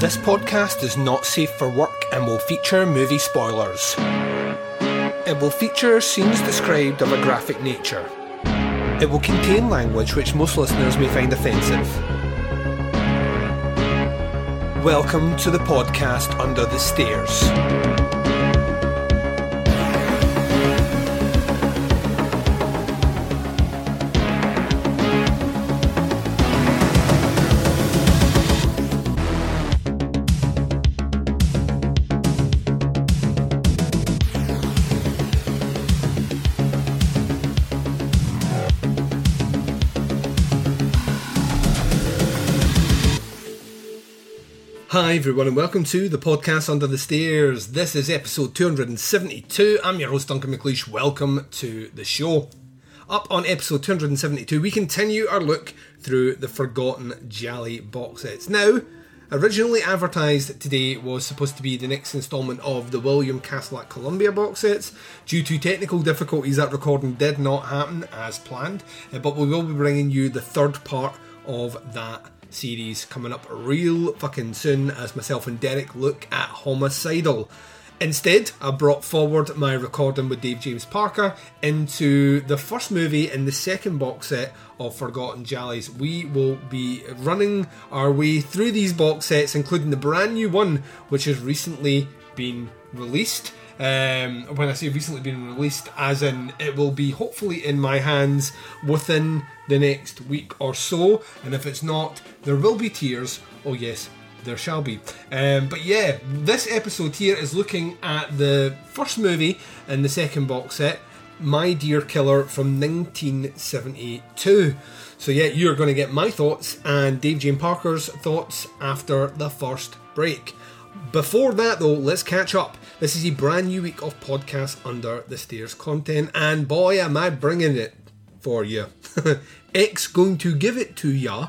This podcast is not safe for work and will feature movie spoilers. It will feature scenes described of a graphic nature. It will contain language which most listeners may find offensive. Welcome to the podcast Under the Stairs. Hi everyone and welcome to the podcast Under the Stairs. This is episode 272. I'm your host Duncan McLeish. Welcome to the show. Up on episode 272 we continue our look through the Forgotten Jali box sets. Now, originally advertised today was supposed to be the next instalment of the William Castle at Columbia box sets. Due to technical difficulties, that recording did not happen as planned, but we will be bringing you the third part of that series coming up real fucking soon as myself and Derek look at Homicidal. Instead, I brought forward my recording with Dave James Parker into the first movie in the second box set of Forgotten Jalis. We will be running our way through these box sets, including the brand new one which has recently been released. When I say recently been released, as in it will be hopefully in my hands within the next week or so, and if it's not, there will be tears. Oh yes, there shall be. But yeah, this episode here is looking at the first movie in the second box set, My Dear Killer from 1972. So yeah, you're going to get my thoughts and Dave James Parker's thoughts after the first break. Before that though, let's catch up. This is a brand new week of Podcast Under the Stairs content, and boy am I bringing it for you. X going to give it to ya,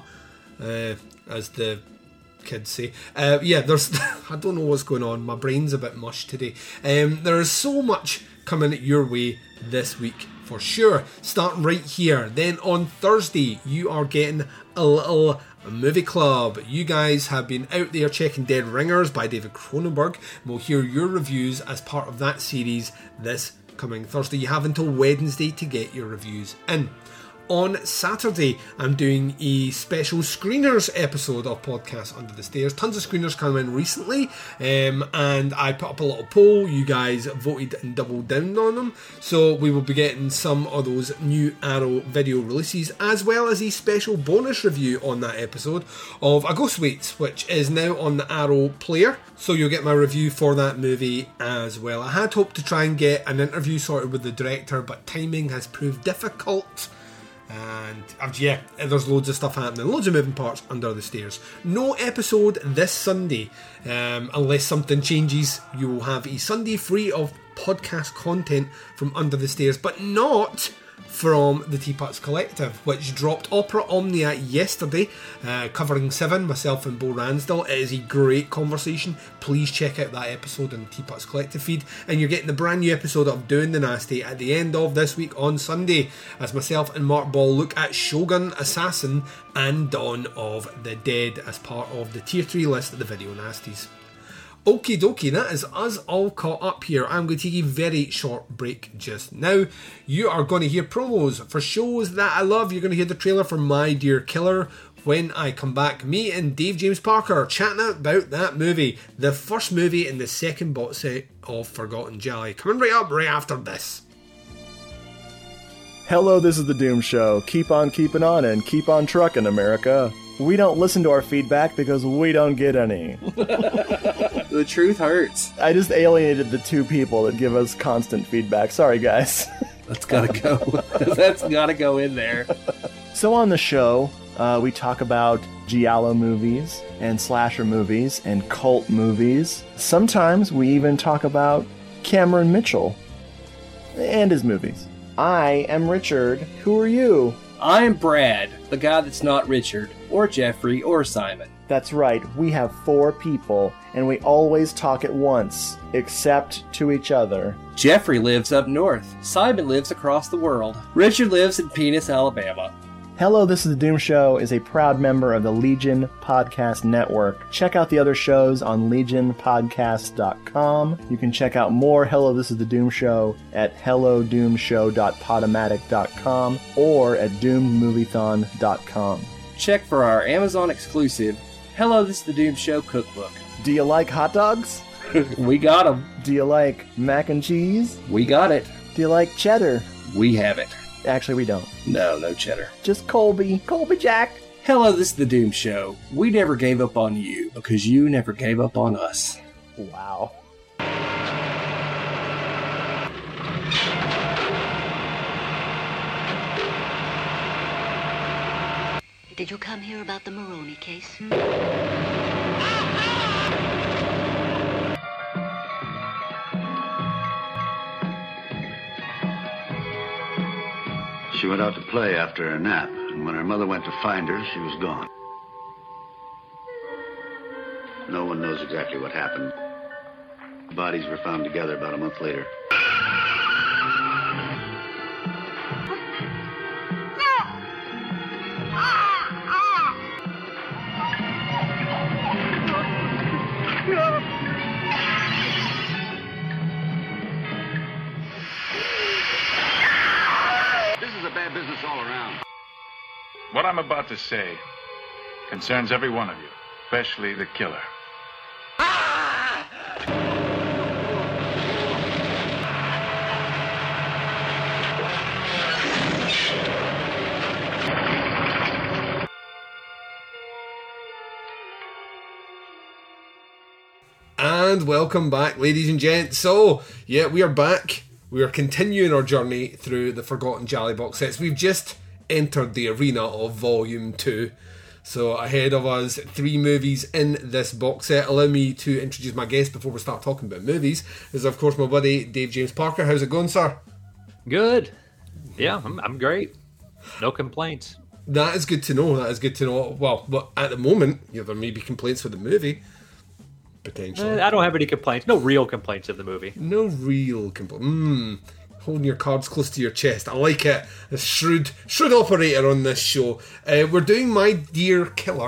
as the kids say. There's I don't know what's going on, my brain's a bit mush today. There is so much coming your way this week for sure. Starting right here, then on Thursday you are getting a little movie club. You guys have been out there checking Dead Ringers by David Cronenberg, and we'll hear your reviews as part of that series this coming Thursday. You have until Wednesday to get your reviews in. On Saturday, I'm doing a special screeners episode of Podcast Under the Stairs. Tons of screeners come in recently, and I put up a little poll. You guys voted and doubled down on them. So we will be getting some of those new Arrow video releases, as well as a special bonus review on that episode of A Ghost Waits, which is now on the Arrow player. So you'll get my review for that movie as well. I had hoped to try and get an interview sorted with the director, but timing has proved difficult. And there's loads of stuff happening, loads of moving parts under the stairs. No episode this Sunday, unless something changes. You will have a Sunday free of podcast content from Under the Stairs, but not from the Teapots Collective, which dropped Opera Omnia yesterday, covering Seven, myself and Bo Ransdell. It is a great conversation. Please check out that episode on the Teapots Collective feed, and you're getting the brand new episode of Doing the Nasty at the end of this week on Sunday, as myself and Mark Ball look at Shogun, Assassin and Dawn of the Dead as part of the tier 3 list of the Video Nasties. Okie dokie, that is us all caught up here. I'm going to take a very short break just now. You are going to hear promos for shows that I love. You're going to hear the trailer for My Dear Killer. When I come back, me and Dave James Parker chatting about that movie, the first movie in the second box set of Forgotten Jali. Coming right up right after this. Hello, this is The Doom Show. Keep on keeping on and keep on trucking, America. We don't listen to our feedback because we don't get any. The truth hurts. I just alienated the two people that give us constant feedback. Sorry, guys. That's gotta go. That's gotta go in there. So on the show, we talk about giallo movies and slasher movies and cult movies. Sometimes we even talk about Cameron Mitchell and his movies. I am Richard. Who are you? I'm Brad, the guy that's not Richard, or Jeffrey, or Simon. That's right, we have 4 people, and we always talk at once, except to each other. Jeffrey lives up north. Simon lives across the world. Richard lives in Penis, Alabama. Hello, This is the Doom Show is a proud member of the Legion Podcast Network. Check out the other shows on legionpodcast.com. You can check out more Hello, This is the Doom Show at hellodoomshow.podomatic.com or at doomedmoviethon.com. Check for our Amazon exclusive Hello, This is the Doom Show cookbook. Do you like hot dogs? We got them. Do you like mac and cheese? We got it. Do you like cheddar? We have it. Actually, we don't. No cheddar. Just Colby. Colby Jack. Hello, this is the Doom Show. We never gave up on you because you never gave up on us. Wow. Did you come here about the Maroney case? She went out to play after her nap, and when her mother went to find her, she was gone. No one knows exactly what happened. The bodies were found together about a month later. Bad business all around. What I'm about to say concerns every one of you, especially the killer. And welcome back, ladies and gents. So, yeah, we are back. We are continuing our journey through the Forgotten Jolly box sets. We've just entered the arena of Volume 2. So ahead of us, 3 movies in this box set. Allow me to introduce my guest before we start talking about movies. This is, of course, my buddy, Dave James Parker. How's it going, sir? Good. Yeah, I'm great. No complaints. That is good to know. That is good to know. Well, but at the moment, there may be complaints with the movie. Potentially. I don't have any complaints. No real complaints of the movie. No real complaints. Holding your cards close to your chest. I like it. A shrewd operator on this show. We're doing My Dear Killer,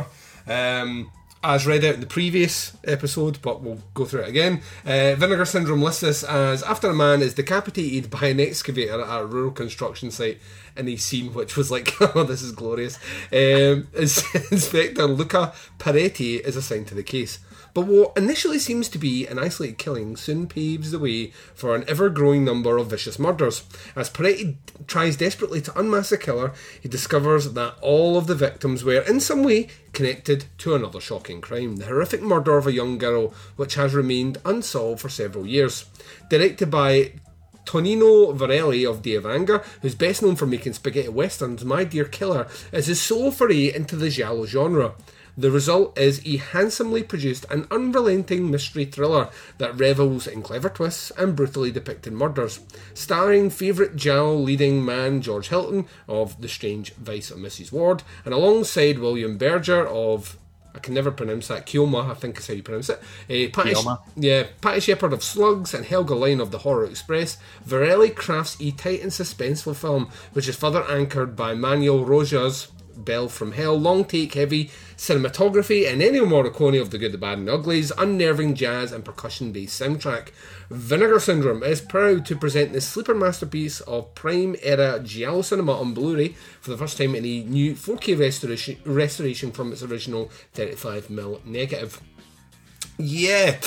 as read out in the previous episode, but we'll go through it again. Vinegar Syndrome lists this as after a man is decapitated by an excavator at a rural construction site in a scene which was like, oh, this is glorious. Inspector Luca Peretti is assigned to the case. But what initially seems to be an isolated killing soon paves the way for an ever-growing number of vicious murders. As Peretti tries desperately to unmask the killer, he discovers that all of the victims were in some way connected to another shocking crime, the horrific murder of a young girl which has remained unsolved for several years. Directed by Tonino Varelli of Day of Anger, who's best known for making spaghetti westerns, My Dear Killer is his sole foray into the giallo genre. The result is a handsomely produced and unrelenting mystery thriller that revels in clever twists and brutally depicted murders. Starring favourite giallo leading man George Hilton of The Strange Vice of Mrs. Ward, and alongside William Berger of, I can never pronounce that, Keoma, I think is how you pronounce it. Patty Shepard of Slugs and Helga Line of The Horror Express, Varelli crafts a tight and suspenseful film, which is further anchored by Manuel Roja's Bell from Hell, long take heavy cinematography, and Ennio Morricone of The Good, the Bad and the Uglies, unnerving jazz and percussion based soundtrack. Vinegar Syndrome is proud to present this sleeper masterpiece of prime era giallo cinema on Blu-ray for the first time in a new 4K restoration from its original 35mm negative. Yeah,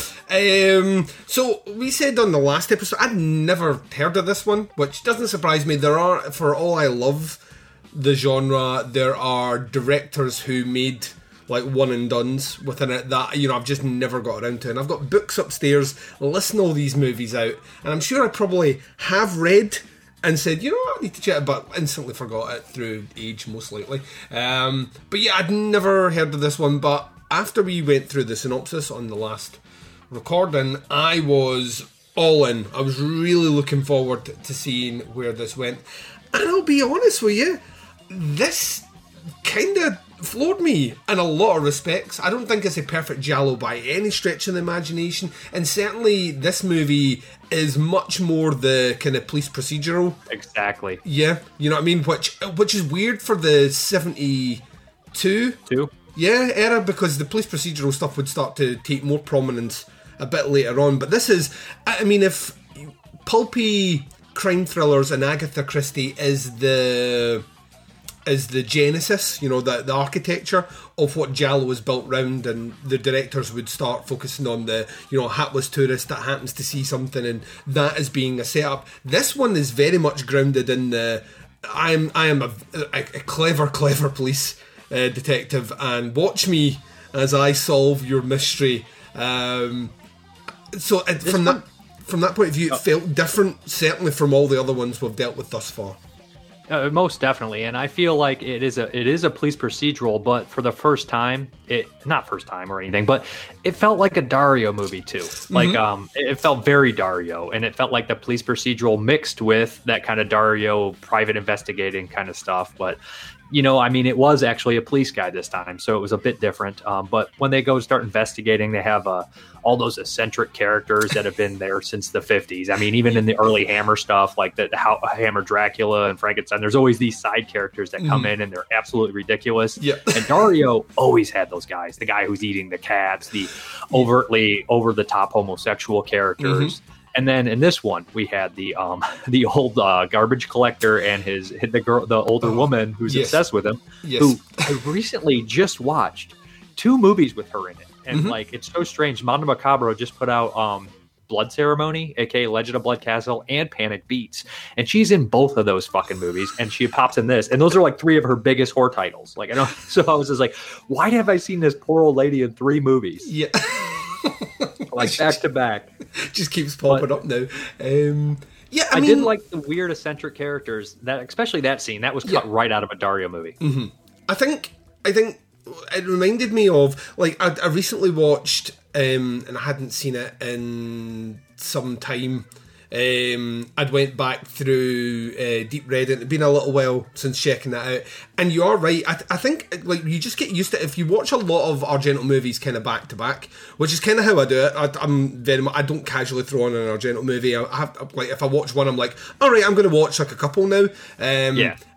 so we said on the last episode, I'd never heard of this one, which doesn't surprise me. There are, for all I love the genre, there are directors who made like one and dones within it that, you know, I've just never got around to, and I've got books upstairs listing all these movies out, and I'm sure I probably have read and said, you know what, I need to check it, but instantly forgot it through age, most likely. But yeah, I'd never heard of this one, but after we went through the synopsis on the last recording, I was all in. I was really looking forward to seeing where this went, and I'll be honest with you, this kind of floored me in a lot of respects. I don't think it's a perfect giallo by any stretch of the imagination, and certainly this movie is much more the kind of police procedural. Exactly. Yeah, you know what I mean? Which is weird for the 72 era, because the police procedural stuff would start to take more prominence a bit later on. But this is, I mean, if pulpy crime thrillers and Agatha Christie is the genesis, you know, the architecture of what giallo is built round, and the directors would start focusing on the, you know, hapless tourist that happens to see something, and that as being a setup. This one is very much grounded in the I am a clever police detective, and watch me as I solve your mystery. From that point of view, it felt different, certainly from all the other ones we've dealt with thus far. Most definitely, and I feel like it is a police procedural, but for the first time, not first time or anything, but it felt like a Dario movie too. Like it felt very Dario, and it felt like the police procedural mixed with that kind of Dario private investigating kind of stuff. But you know, I mean, it was actually a police guy this time, so it was a bit different. But when they go start investigating, they have all those eccentric characters that have been there since the 50s. I mean, even in the early Hammer stuff, like the Hammer Dracula and Frankenstein, there's always these side characters that come in and they're absolutely ridiculous. Yeah. And Dario always had those guys, the guy who's eating the cats, the overtly over-the-top homosexual characters. And then in this one, we had the old garbage collector and the older woman who's obsessed with him, who I recently just watched 2 movies with her in it. And like, it's so strange. Mondo Macabro just put out Blood Ceremony, aka Legend of Blood Castle, and Panic Beats, and she's in both of those fucking movies, and she pops in this, and those are like 3 of her biggest horror titles. Like, I don't. So I was just like, why have I seen this poor old lady in 3 movies? Yeah. Like back to back. Just keeps popping up now. Yeah, I did like the weird eccentric characters, that especially that scene that was cut right out of a Dario movie. I think it reminded me of, like, I recently watched and I hadn't seen it in some time. I'd went back through Deep Red, and it'd been a little while since checking that out. And you are right. I think, like, you just get used to it if you watch a lot of Argento movies kind of back to back, which is kind of how I do it. I don't casually throw on an Argento movie. I have, like, if I watch one, I'm like, all right, I'm going to watch like a couple now. And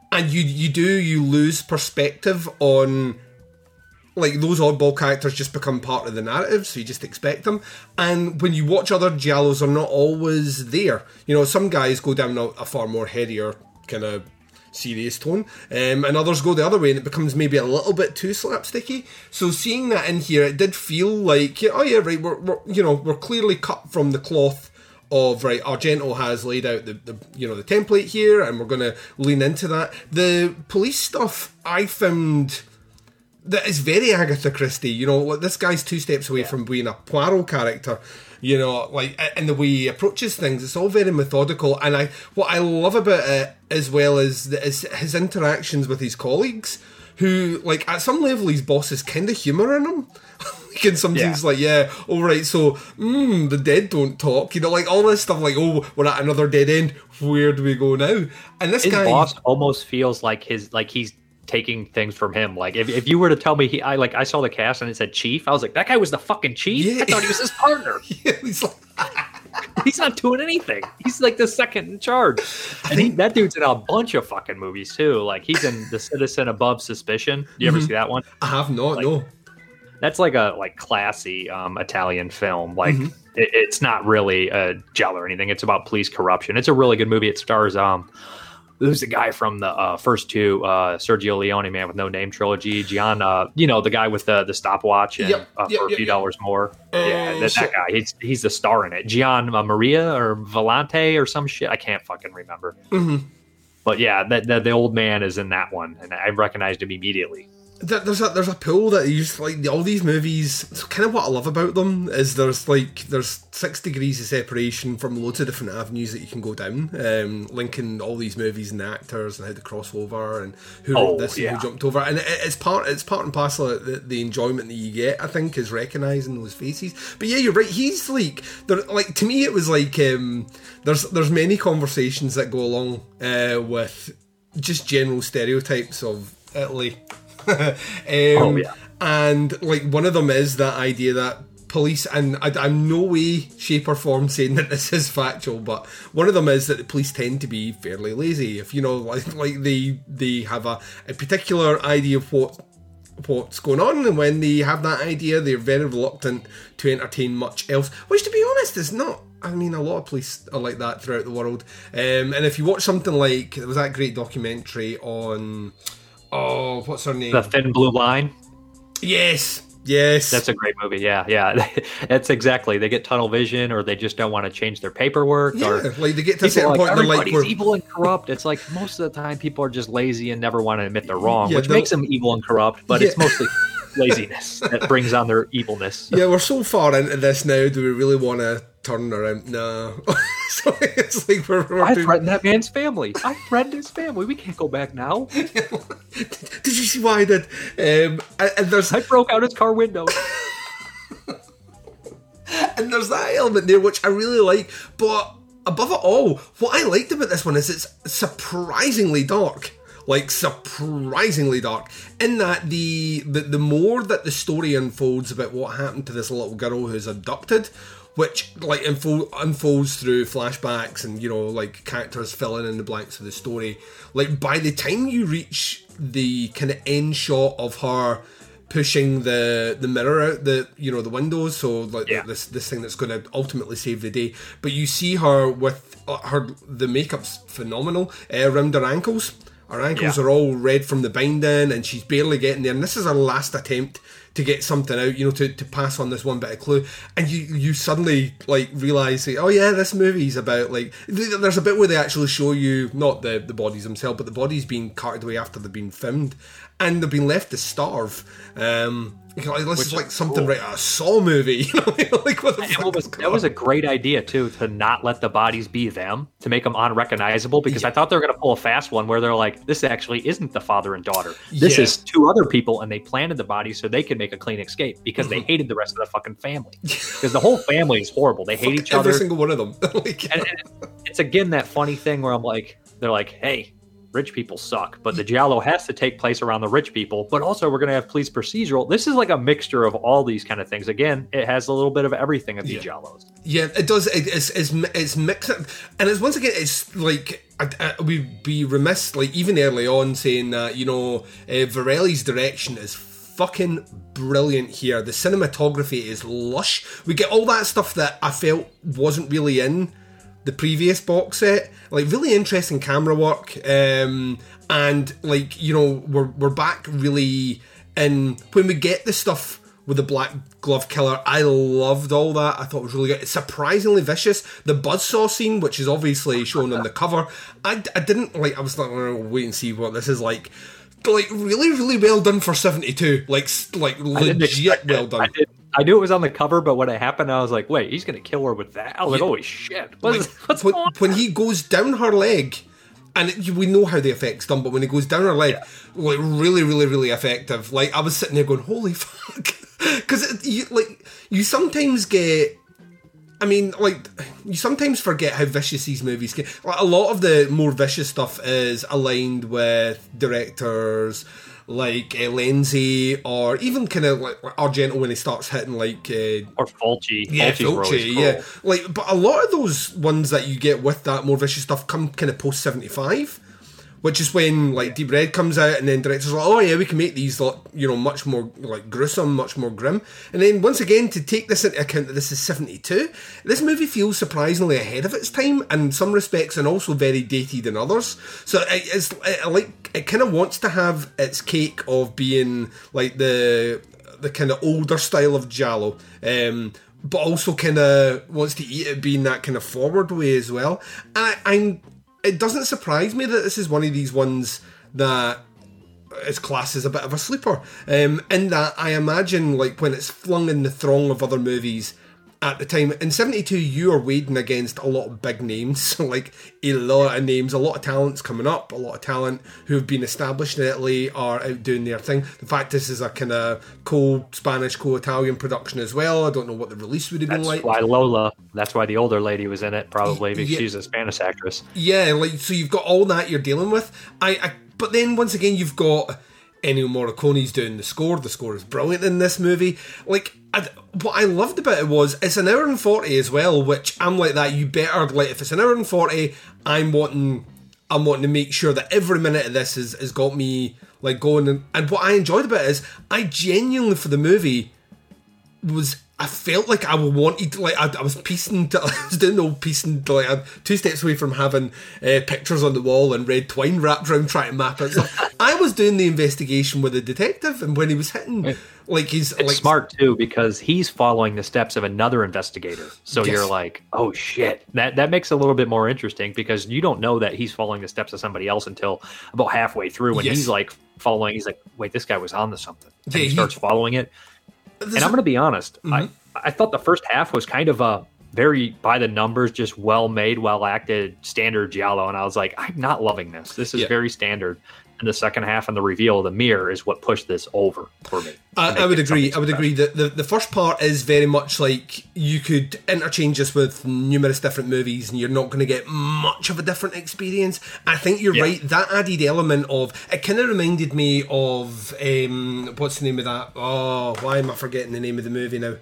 you lose perspective on, like, those oddball characters just become part of the narrative, so you just expect them. And when you watch other giallos, they're not always there. You know, some guys go down a far more headier kind of serious tone, and others go the other way, and it becomes maybe a little bit too slapsticky. So seeing that in here, it did feel like, oh yeah, right, we're clearly cut from the cloth of, right, Argento has laid out the template here, and we're going to lean into that. The police stuff I found that is very Agatha Christie. You know, like, this guy's 2 steps away from being a Poirot character. You know, like, and the way he approaches things, it's all very methodical. And what I love about it, as well as his interactions with his colleagues, who, like, at some level, his boss is kind of humour in him. And sometimes like, all right, so the dead don't talk. You know, like, all this stuff, like, oh, we're at another dead end. Where do we go now? And his boss almost feels like he's taking things from him. Like, if you were to tell me I saw the cast and it said chief, I was like, that guy was the fucking chief? Yeah. I thought he was his partner. Yeah, he's like he's not doing anything. He's like the second in charge. And that dude's in a bunch of fucking movies too. Like, he's in The Citizen Above Suspicion. You ever see that one? I have not, no. That's like a classy Italian film. Like, it's not really a giallo or anything. It's about police corruption. It's a really good movie. It stars who's the guy from the first 2 Sergio Leone Man with No Name trilogy? Gian, the guy with the stopwatch and for a few dollars more. That guy. He's the star in it. Gian Maria or Volante or some shit. I can't fucking remember. But yeah, the old man is in that one, and I recognized him immediately. There's a pool that you just, like, all these movies. So kind of what I love about them is there's 6 degrees of separation from loads of different avenues that you can go down, linking all these movies and the actors and how they cross over and who wrote this and who jumped over, and it's part and parcel of the enjoyment that you get, I think, is recognising those faces. But yeah, you're right. He's like, to me, it was like there's many conversations that go along with just general stereotypes of Italy. Oh, yeah. And like one of them is that idea that police, and I'm no way, shape or form saying that this is factual, but one of them is that the police tend to be fairly lazy. If you know, like they have a particular idea of what's going on, and when they have that idea, they're very reluctant to entertain much else. Which, to be honest, is not. I mean, a lot of police are like that throughout the world. And if you watch something like, there was that great documentary on, what's her name? The Thin Blue Line. Yes. That's a great movie. Yeah. That's exactly. They get tunnel vision, or they just don't want to change their paperwork. Yeah, or like they get to a certain point, they're like, everybody's evil and corrupt. It's like most of the time people are just lazy and never want to admit they're wrong, which makes them evil and corrupt, but it's mostly laziness that brings on their evilness. Yeah, we're so far into this now. Do we really want to turn around? No. So it's like I threatened that man's family. I threatened his family. We can't go back now. Did you see why I did? And I broke out his car window. And there's that element there which I really like, but above it all, what I liked about this one is it's surprisingly dark. Like, surprisingly dark. In that the more that the story unfolds about what happened to this little girl who's abducted, which like unfolds through flashbacks and, you know, like characters filling in the blanks of the story, like by the time you reach the kind of end shot of her pushing the mirror out the windows, so like this thing that's going to ultimately save the day, but you see her with the makeup's phenomenal around her ankles. Her ankles are all red from the binding, and she's barely getting there. And this is her last attempt to get something out, you know, to pass on this one bit of clue. And you suddenly like realise, like, oh yeah, this movie's about like there's a bit where they actually show you not the bodies themselves, but the bodies being carted away after they've been filmed, and they've been left to starve. This is like something right out of a Saw movie. You know? Like, what the fuck that was a great idea too, to not let the bodies be them, to make them unrecognizable, because I thought they were going to pull a fast one where they're like, this actually isn't the father and daughter. This is two other people, and they planted the bodies so they could make a clean escape because they hated the rest of the fucking family. Because the whole family is horrible. They hate each other. Every single one of them. and it's again that funny thing where I'm like, they're like, hey, rich people suck, but the giallo has to take place around the rich people, but also we're going to have police procedural. This is like a mixture of all these kind of things. Again, it has a little bit of everything of the giallos. Yeah, it does. It's mixed, and it's once again, it's like we'd be remiss, like even early on, saying that, you know, Varelli's direction is fucking brilliant here. The cinematography is lush. We get all that stuff that I felt wasn't really in the previous box set, like really interesting camera work, and like, you know, we're back really in when we get the stuff with the black glove killer. I loved all that. I thought it was really good. It's surprisingly vicious. The buzzsaw scene, which is obviously shown on the cover, I didn't like. I was like, oh, wait and see what this is like. Like really, really well done for 72. Like legit well done. I knew it was on the cover, but when it happened, I was like, wait, he's going to kill her with that? I was like, holy shit. What's going on? When he goes down her leg, and we know how the effect's done, but when he goes down her leg, like really, really, really effective. Like, I was sitting there going, holy fuck. Because you sometimes get... I mean, like, you sometimes forget how vicious these movies get. Like, a lot of the more vicious stuff is aligned with directors like Lenzi, or even kind of like Argento when he starts hitting like or Fulci. Fulci, yeah. Like, but a lot of those ones that you get with that more vicious stuff come kind of post 75, which is when like Deep Red comes out, and then directors are like, oh yeah, we can make these, you know, much more like gruesome, much more grim. And then once again, to take this into account that this is 72, this movie feels surprisingly ahead of its time in some respects, and also very dated in others. So it kind of wants to have its cake of being like the kind of older style of giallo, but also kind of wants to eat it being that kind of forward way as well. And it doesn't surprise me that this is one of these ones that is classed as a bit of a sleeper. In that I imagine, like, when it's flung in the throng of other movies at the time, in 72 you are wading against a lot of big names, like a lot of names, a lot of talents coming up, a lot of talent who have been established in Italy are out doing their thing. In fact, this is a kind of co-Spanish, co-Italian production as well. I don't know what the release would have been like. That's why the older lady was in it, probably, because she's a Spanish actress. Yeah, like, so you've got all that you're dealing with. But then once again, you've got Ennio Morricone's doing the score. The score is brilliant in this movie. Like, what I loved about it was it's an hour and 40 as well, which I'm like that. You better, like, if it's an hour and 40, I'm wanting to make sure that every minute of this has got me like going. And what I enjoyed about it is I genuinely, for the movie, I felt like I wanted, like, I was piecing, I was doing the old piecing, like, I'm 2 steps away from having pictures on the wall and red twine wrapped around trying to map it. So I was doing the investigation with the detective, and when he was hitting, like, it's like, smart too, because he's following the steps of another investigator. So you're like, oh shit, that makes it a little bit more interesting, because you don't know that he's following the steps of somebody else until about halfway through, when he's like following. He's like, wait, this guy was on to something. And he starts following it. And I'm going to be honest, I thought the first half was kind of a very by the numbers, just well made, well acted, standard giallo, and I was like, I'm not loving this. This is very standard. And the second half and the reveal of the mirror is what pushed this over for me. I would agree. I would agree that the first part is very much like you could interchange this with numerous different movies, and you're not going to get much of a different experience. I think you're right. That added element of it kind of reminded me of what's the name of that? Oh, why am I forgetting the name of the movie now?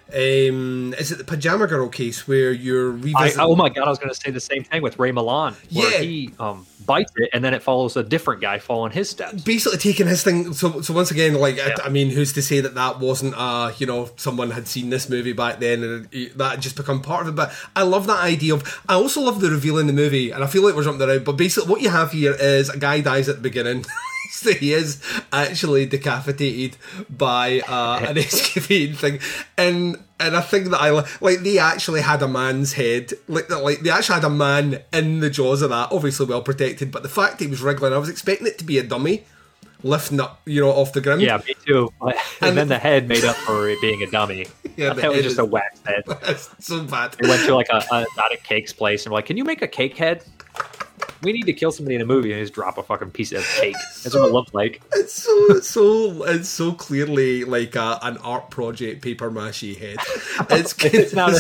Is it the Pajama Girl case where you're revisiting? Oh my god, I was going to say the same thing with Ray Milland, where he bites it and then it follows a different guy following his steps, basically taking his thing. So once again, like, I mean, who's to say that wasn't someone had seen this movie back then and that had just become part of it. But I love that idea of. I also love the reveal in the movie, and I feel like we're jumping around, but basically what you have here is a guy dies at the beginning. So he is actually decapitated by an excavating thing, and I think that I like they actually had a man's head, like they actually had a man in the jaws of that, obviously well protected. But the fact he was wriggling, I was expecting it to be a dummy lifting up, off the ground. Yeah, me too. And then the head made up for it being a dummy. Yeah, that was just a wax head. That's so bad. They went to like not a cakes place and were like, "Can you make a cake head? We need to kill somebody in a movie and just drop a fucking piece of cake." That's what it looked like. It's so clearly like an art project paper mache head. It's not.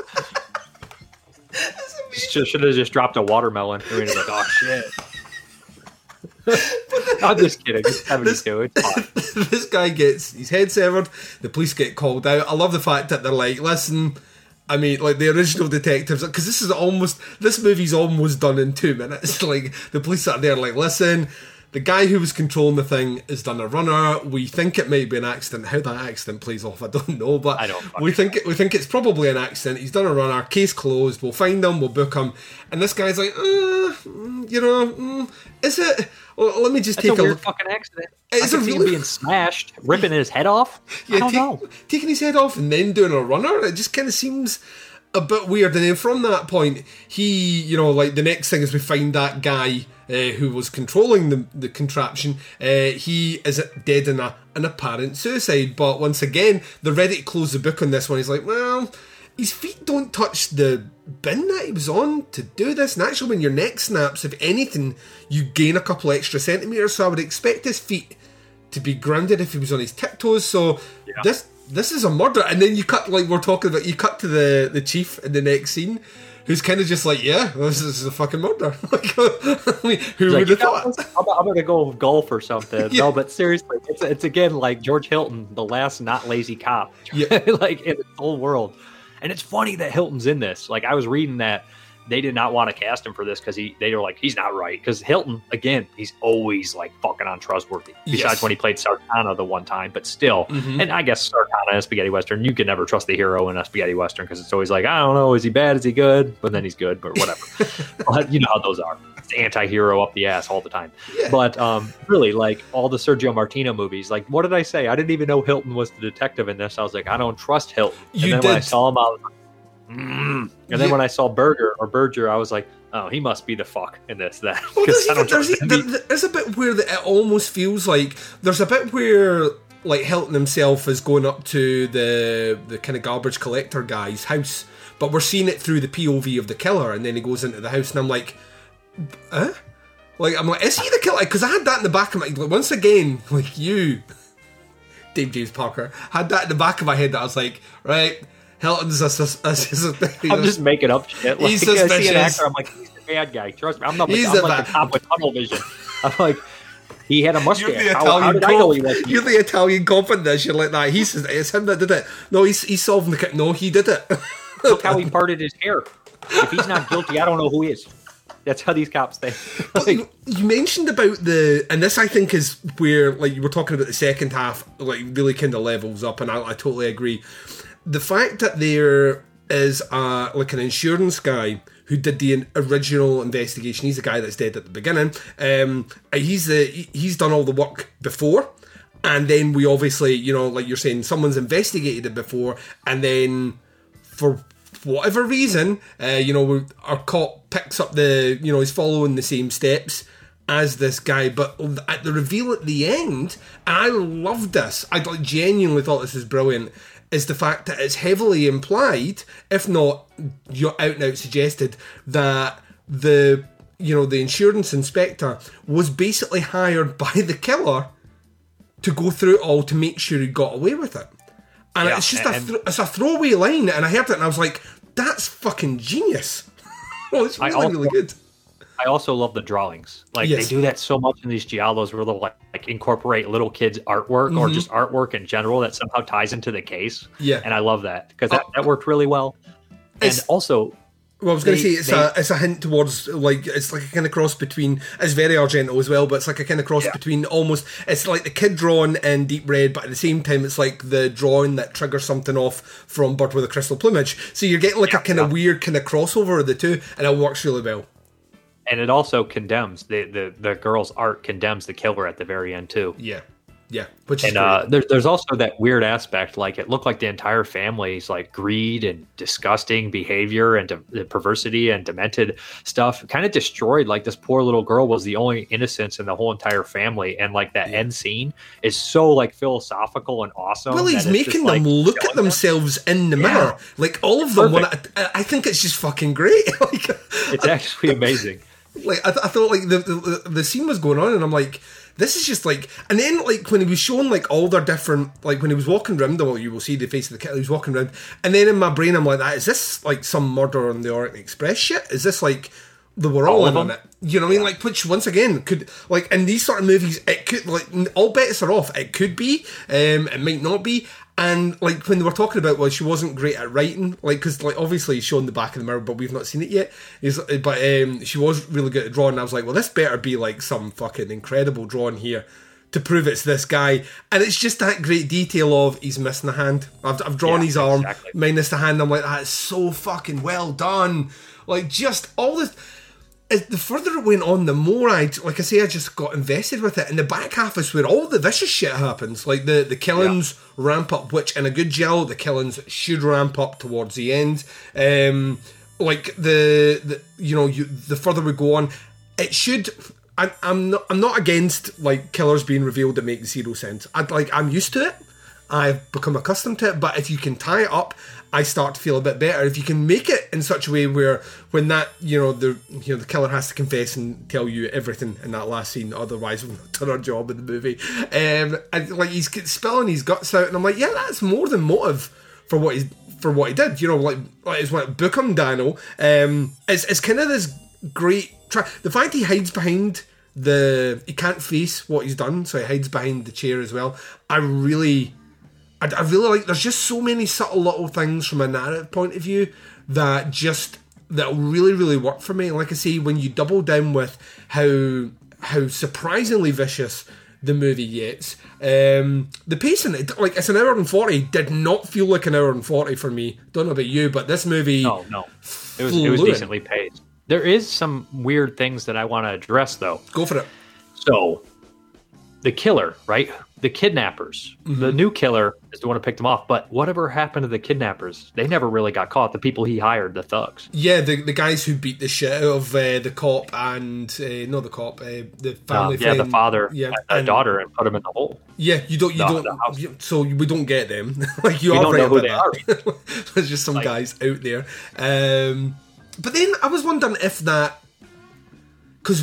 Should have just dropped a watermelon. I mean, like, oh shit. I'm just kidding. Just having to do it. This guy gets his head severed. The police get called out. I love the fact that they're like, listen. I mean, like the original detectives, because this movie's almost done in 2 minutes. Like the police are there, like, listen, the guy who was controlling the thing has done a runner. We think it might be an accident. How that accident plays off, I don't know, but we think it's probably an accident. He's done a runner. Case closed. We'll find him. We'll book him. And this guy's like, is it? Well, let me just take a weird look. Fucking accident. Is it really really being smashed, ripping his head off? I don't know. Taking his head off and then doing a runner. It just kind of seems a bit weird. And then from that point, he, like the next thing is we find that guy who was controlling the contraption. He is dead in an apparent suicide. But once again, they're ready to close the book on this one. He's like, well, his feet don't touch the bin that he was on to do this. And actually, when your neck snaps, if anything, you gain a couple extra centimetres. So I would expect his feet to be grounded if he was on his tiptoes. So this is a murder. And then you cut, like we're talking about, you cut to the chief in the next scene, who's kind of just like, yeah, this is a fucking murder. Like, who would have thought? I'm going to go golf or something. Yeah. No, but seriously, it's again like George Hilton, the last not lazy cop, like in the whole world. And it's funny that Hilton's in this. Like, I was reading that they did not want to cast him for this because they were like, he's not right. Because Hilton, again, he's always like fucking untrustworthy. Besides when he played Sartana the one time, but still. Mm-hmm. And I guess Sartana in a spaghetti western, you can never trust the hero in a spaghetti western because it's always like, I don't know, is he bad? Is he good? But then he's good, but whatever. But you know how those are. It's anti-hero up the ass all the time. Yeah. But really, like all the Sergio Martino movies, like what did I say? I didn't even know Hilton was the detective in this. I was like, I don't trust Hilton. And then when I saw him, I was like, And then when I saw Berger, I was like, oh, he must be the fuck in this. That there's a bit where it almost feels like there's a bit where like Hilton himself is going up to the kind of garbage collector guy's house, but we're seeing it through the POV of the killer, and then he goes into the house, and I'm like, I'm like, is he the killer? Because I had that in the back of my, like, once again, like you, Dave James Parker, had that in the back of my head that I was like, right. Hilton's I'm just making up shit. Like, he's suspicious. I see an actor, I'm like, he's the bad guy. Trust me, I'm not the cop with tunnel vision. I'm like, He had a You're mustache. the How did I know he was? You're the Italian cop in this. You're like that. He says it's him that did it. No, he's solving the case. No, he did it. Look how he parted his hair. If he's not guilty, I don't know who he is. That's how these cops think. Like, you mentioned about and this I think is where, like, you were talking about the second half, like, really kind of levels up, and I totally agree. The fact that there is like an insurance guy who did the original investigation. He's the guy that's dead at the beginning. He's done all the work before, and then we obviously, you know, like you're saying, someone's investigated it before, and then for whatever reason, our cop picks up he's following the same steps as this guy, but at the reveal at the end, and I loved this, I genuinely thought this was brilliant, is the fact that it's heavily implied, if not out and out suggested, that the insurance inspector was basically hired by the killer to go through it all to make sure he got away with it. And it's just it's a throwaway line, and I heard it and I was like, that's fucking genius. Oh, it's really good. I also love the drawings. Like, they do that so much in these giallos where they'll like incorporate little kids' artwork or just artwork in general that somehow ties into the case. Yeah. And I love that because that worked really well. And also, well, I was going to say it's a hint towards, like, it's like a kind of cross between, it's very Argento as well, but it's like a kind of cross between almost, it's like the kid drawing in Deep Red, but at the same time it's like the drawing that triggers something off from Bird with a Crystal Plumage. So you're getting like a kind of weird kind of crossover of the two, and it works really well. And it also condemns the girl's art condemns the killer at the very end too. Yeah, which is there's also that weird aspect, like it looked like the entire family's like greed and disgusting behavior and the perversity and demented stuff kind of destroyed. Like this poor little girl was the only innocence in the whole entire family, and like that end scene is so like philosophical and awesome. Well, he's making them look at themselves in the mirror, like all of them. I think it's just fucking great. Like, it's actually amazing. Like I thought, like the scene was going on, and I'm like, this is just like, and then like when he was showing like all their different, like when he was walking around, well, you will see the face of the killer. He was walking around, and then in my brain, I'm like, is this like some Murder on the Orient Express shit? Is this like they were all in on it? You know what I mean? Like, which once again could, like, in these sort of movies, it could, like, all bets are off. It could be, it might not be. And like when they were talking about, well, she wasn't great at writing, like, because like obviously he's shown the back of the mirror, but we've not seen it yet. But she was really good at drawing. And I was like, well, this better be like some fucking incredible drawing here to prove it's this guy. And it's just that great detail of he's missing a hand. I've drawn his arm minus the hand. I'm like, that's so fucking well done. Like, just all this. The further it went on, the more I just got invested with it. And the back half is where all the vicious shit happens. Like the killings ramp up, which in a good giallo, the killings should ramp up towards the end. Like the further we go on, it should. I'm not against like killers being revealed that make zero sense. I'm used to it. I've become accustomed to it. But if you can tie it up, I start to feel a bit better. If you can make it in such a way where when that the killer has to confess and tell you everything in that last scene, otherwise we've not done our job in the movie. And like he's spilling his guts out, and I'm like, yeah, that's more than motive for what he did. You know, like it's what book him, Dano. It's kind of this great the fact he hides behind he can't face what he's done, so he hides behind the chair as well. I really like, there's just so many subtle little things from a narrative point of view that really, really work for me. Like I say, when you double down with how surprisingly vicious the movie gets, the pacing, like, it's an hour and 40, did not feel like an hour and 40 for me. Don't know about you, but this movie, no, it was decently paced. There is some weird things that I want to address, though. Go for it. So, the killer, right? The kidnappers. Mm-hmm. The new killer is the one who picked them off. But whatever happened to the kidnappers? They never really got caught. The people he hired, the thugs. Yeah, the guys who beat the shit out of the cop and the family friend. Yeah, the father and daughter, and put them in the hole. Yeah, so we don't get them. Like you don't know who they are. There's just some guys out there. But then I was wondering if that, because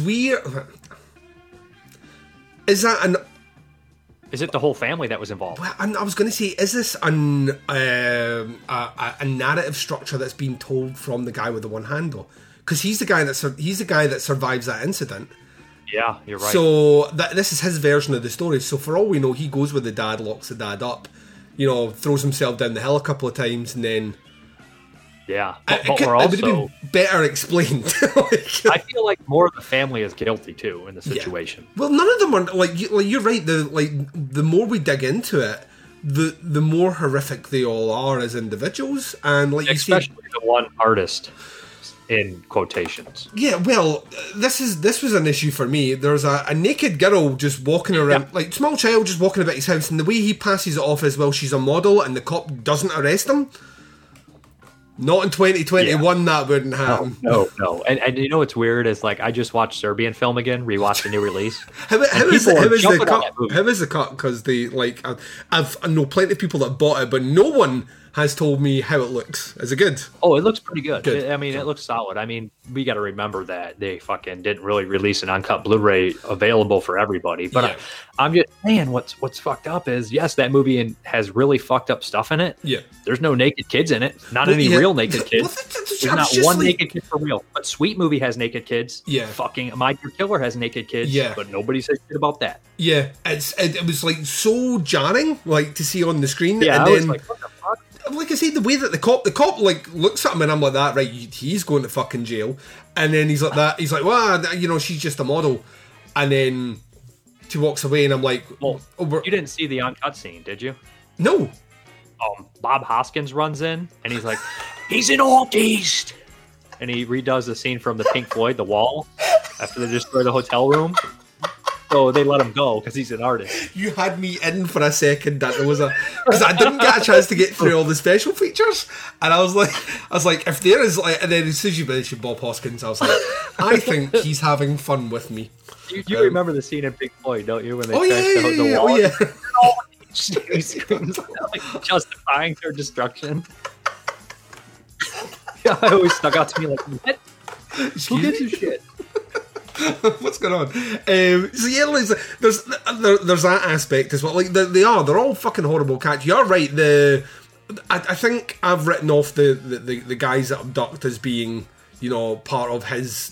is it the whole family that was involved? Well, I was going to say, is this a narrative structure that's being told from the guy with the one handle? Because he's the guy that survives that incident. Yeah, you're right. So this is his version of the story. So for all we know, he goes with the dad, locks the dad up, throws himself down the hill a couple of times, and then yeah, it but would we're have also been better explained. I feel like more of the family is guilty too in the situation. Well, none of them are you're right. The more we dig into it, the more horrific they all are as individuals, and especially the one artist in quotations. Yeah, well, this was an issue for me. There's a naked girl just walking around, small child just walking about his house, and the way he passes it off as well, she's a model, and the cop doesn't arrest him. Not in 2021, that wouldn't happen. No. And you know what's weird is I just watched Serbian film again, rewatched the new release. How is the cut? Because I know plenty of people that bought it, but no one has told me how it looks. Is it good? Oh, it looks pretty good. It looks solid. I mean, we got to remember that they fucking didn't really release an uncut Blu-ray available for everybody. But I'm just saying, what's fucked up is, yes, that movie has really fucked up stuff in it. Yeah. There's no naked kids in it. Not any real naked kids. There's not one naked kid for real. But Sweet Movie has naked kids. Yeah. Fucking My Dear Killer has naked kids. Yeah. But nobody says shit about that. Yeah. It was so jarring, to see on the screen. Yeah, and I then, was what the fuck? Like I said, the way that the cop looks at him, and I'm like, that right, he's going to fucking jail. And then he's like that. He's like, well, she's just a model. And then she walks away, and I'm like, well, you didn't see the uncut scene, did you? No. Bob Hoskins runs in, and he's like, he's an artist. And he redoes the scene from the Pink Floyd, The Wall, after they destroy the hotel room. So they let him go because he's an artist. You had me in for a second that there was because I didn't get a chance to get through all the special features, and I was like, if there is and then as soon as you mentioned Bob Hoskins, I was like, I think he's having fun with me. You remember the scene in Pink Floyd, don't you? When they the wall. He screams, justifying their destruction. Yeah, I always stuck out to me what? Who gives a shit? What's going on? So yeah, there's that aspect as well. They're all fucking horrible cats. You're right. I think I've written off the guys that abduct as being part of his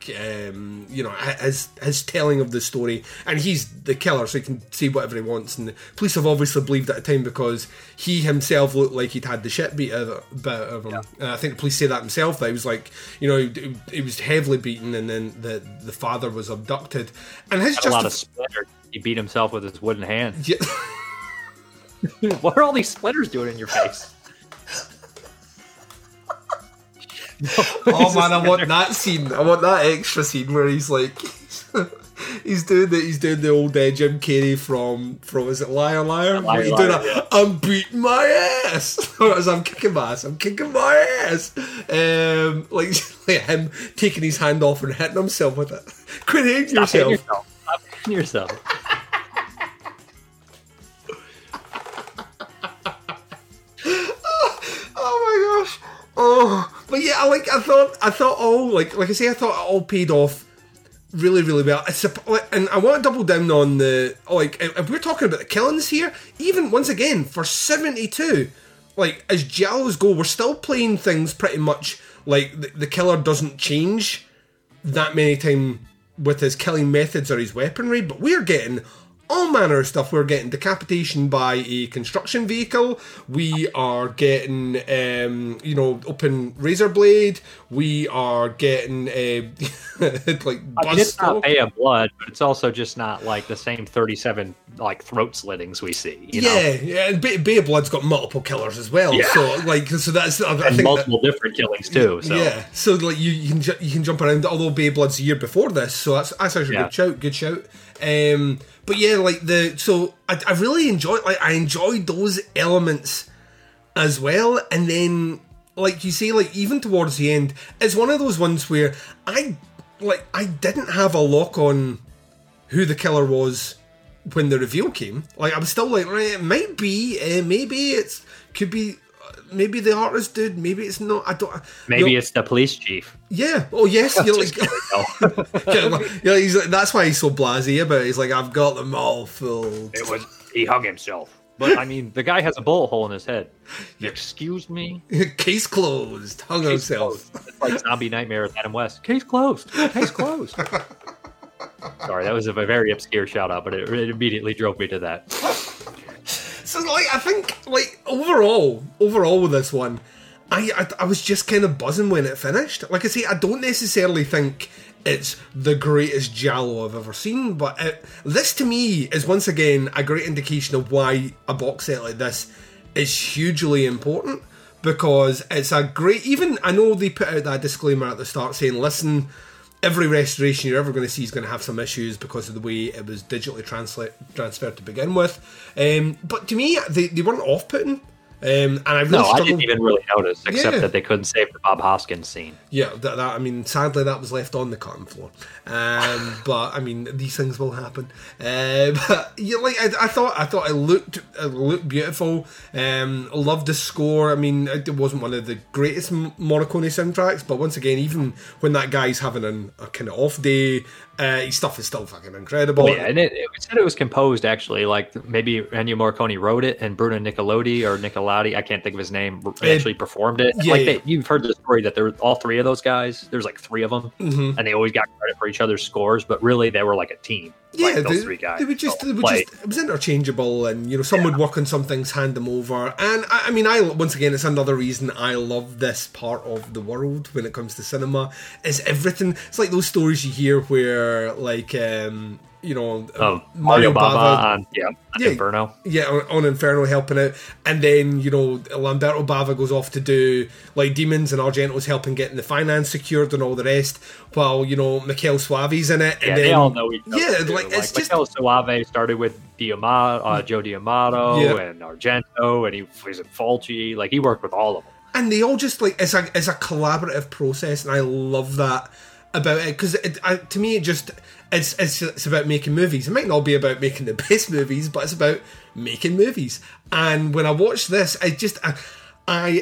his telling of the story, and he's the killer, so he can say whatever he wants. And the police have obviously believed at the time because he himself looked like he'd had the shit beat out of him. Yeah. I think the police say that himself. That he was he was heavily beaten, and then the father was abducted, and his a lot of splinters. He beat himself with his wooden hand. Yeah. What are all these splinters doing in your face? Oh man, I want that scene. I want that extra scene where he's he's doing the old Jim Carrey from is it Liar Liar? He's doing I'm beating my ass. As I'm kicking my ass. I'm kicking my ass. Like him taking his hand off and hitting himself with it. Quit hitting yourself. Stop hitting yourself. Oh my gosh. Oh, but yeah, I thought all I say, I thought it all paid off really, really well. And I want to double down on if we're talking about the killings here, even once again for 72, as giallos go, we're still playing things pretty much the killer doesn't change that many times with his killing methods or his weaponry, but we're getting all manner of stuff. We're getting decapitation by a construction vehicle. We are getting, open razor blade. We are getting it's not Bay of Blood, but it's also just not the same 37 throat slittings we see. Yeah. And Bay of Blood's got multiple killers as well. Yeah. So that's I think multiple different killings too. So. Yeah. So you can jump around. Although Bay of Blood's a year before this, so that's actually a good shout. But yeah, I really enjoyed I enjoyed those elements as well. And then you say, even towards the end, it's one of those ones where I didn't have a lock on who the killer was when the reveal came. I was still right, it might be, maybe could be. Maybe the artist dude, maybe it's not. I don't. Maybe it's the police chief. Yeah. Oh yes. You're he's that's why he's so blasé about it. He's like, I've got them all fooled. He hung himself. But I mean, the guy has a bullet hole in his head. Excuse me. Case closed. Hung himself. It's like Zombie Nightmare with Adam West. Case closed. Case closed. Sorry, that was a very obscure shout out, but it immediately drove me to that. So, like, I think, like, overall with this one, I was just kind of buzzing when it finished. Like I say, I don't necessarily think it's the greatest Giallo I've ever seen, but this to me is once again a great indication of why a box set like this is hugely important, because it's a great, even, I know they put out that disclaimer at the start saying, listen, every restoration you're ever going to see is going to have some issues because of the way it was digitally transferred to begin with. But to me, they weren't off-putting. And I really I didn't even really notice, except that they couldn't save the Bob Hoskins scene. Yeah, that I mean, sadly, that was left on the cutting floor. But I mean, these things will happen. But yeah, like I thought it looked beautiful. Loved the score. I mean, it wasn't one of the greatest Morricone soundtracks, but once again, even when that guy's having a kind of off day, his stuff is still fucking incredible. Oh, yeah, and it said it was composed actually, like maybe Ennio Morricone wrote it and Bruno Nicolodi, I can't think of his name, actually performed it. Yeah, you've heard the story that there were all three of those guys. There's like three of them, and they always got credit for each other's scores, but really they were like a team. Yeah, like those three guys. It was interchangeable, and some would work on some things, hand them over. And I mean, once again, it's another reason I love this part of the world when it comes to cinema. Is everything? It's like those stories you hear where, like, Mario Bava on Inferno. Yeah, on Inferno helping out. And then, Lamberto Bava goes off to do, like, Demons, and Argento's helping getting the finance secured and all the rest, while, Michele Soavi's in it. And then, they all know each other. Yeah, too. like, it's just... Michele Soave started with Joe D'Amato and Argento, and he was in Fulci. Like, he worked with all of them. And they all just, like, it's a collaborative process, and I love that about it, because to me, it's about making movies. It might not be about making the best movies, but it's about making movies. And when I watched this, I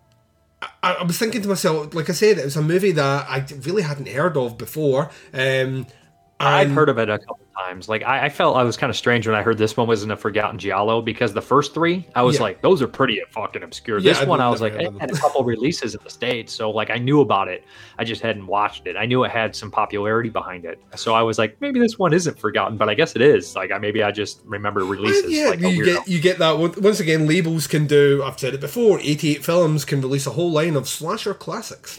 was thinking to myself, like I said, it was a movie that I really hadn't heard of before. I've heard of it a couple times. Like, I felt I was kind of strange when I heard this one wasn't a Forgotten Giallo, because the first three, I was like, those are pretty fucking obscure. This one, I was like, it had a couple releases in the States, so like I knew about it. I just hadn't watched it. I knew it had some popularity behind it, so I was like, maybe this one isn't forgotten, but I guess it is. Like, maybe I just remember releases. Yeah, like you get that. Once again, labels can do. I've said it before. 88 Films can release a whole line of slasher classics.